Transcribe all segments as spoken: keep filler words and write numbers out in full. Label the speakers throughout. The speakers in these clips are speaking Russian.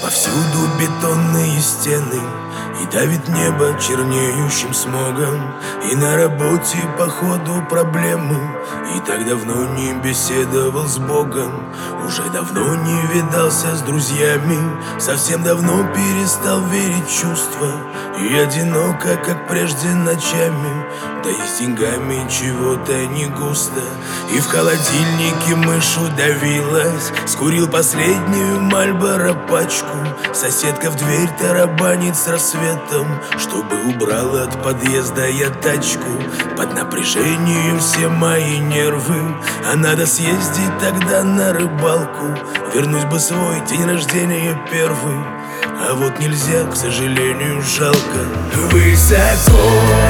Speaker 1: Повсюду бетонные стены, и давит небо чернеющим смогом. И на работе походу проблемы, и так давно не беседовал с Богом. Уже давно не видался с друзьями, совсем давно перестал верить в чувства. И одиноко, как прежде ночами, да и с деньгами чего-то не густо. И в холодильнике мышь удавилась, скурил последнюю Мальборо пачку. Соседка в дверь тарабанит с рассветом, чтобы убрал от подъезда я тачку. Под напряжением все мои нервы, а надо съездить тогда на рыбалку. Вернуть бы свой день рождения первый, а вот нельзя, к сожалению, жалко. Высоко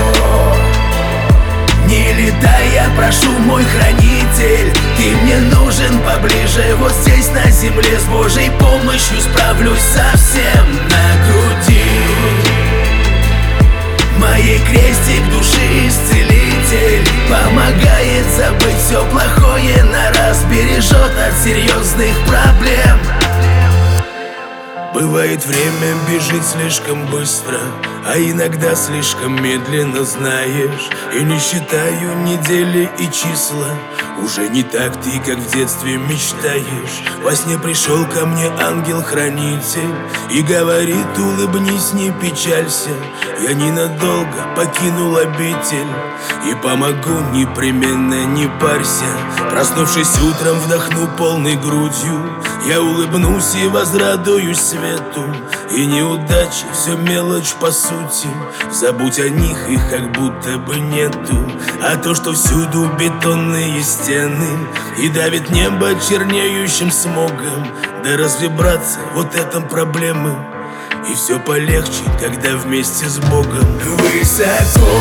Speaker 1: не летай, я прошу, мой хранитель. Ты мне нужен поближе, вот здесь на земле. С Божьей помощью справлюсь совсем на груди. Моей крестик души исцелитель, помогает забыть все плохое на раз, бережет от серьезных проблем. Бывает, время бежит слишком быстро, а иногда слишком медленно, знаешь. И не считаю недели и числа, уже не так ты, как в детстве мечтаешь. Во сне пришел ко мне ангел-хранитель и говорит: улыбнись, не печалься, я ненадолго покинул обитель и помогу непременно, не парься. Проснувшись утром, вдохну полной грудью, я улыбнусь и возрадуюсь свету. И неудачи — все мелочь по сути, забудь о них, их как будто бы нету. А то, что всюду бетонные стены и давит небо чернеющим смогом, да разве, братцы, вот это проблемы? И все полегче, когда вместе с Богом. Высоко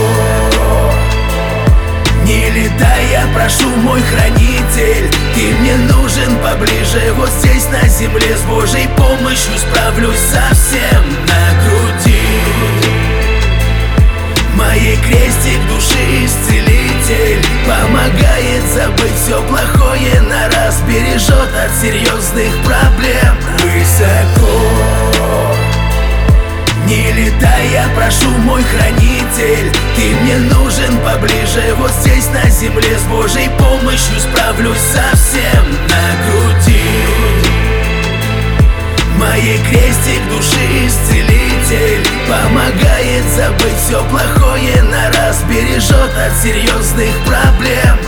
Speaker 1: не летай, я прошу, мой хранитель. Ты мне нужен поближе, вот здесь на земле. С Божьей помощью справлюсь совсем на груди. Моей крестик души исцелитель, помогает забыть все плохое на раз, бережет от серьезных проблем. Высоко не летай, я прошу, мой хранитель. Ты мне нужен поближе, вот здесь на земле. С Божьей помощью справлюсь совсем на груди. Моей крестик души исцелитель, помогает забыть все плохое на раз, бережет от серьезных проблем.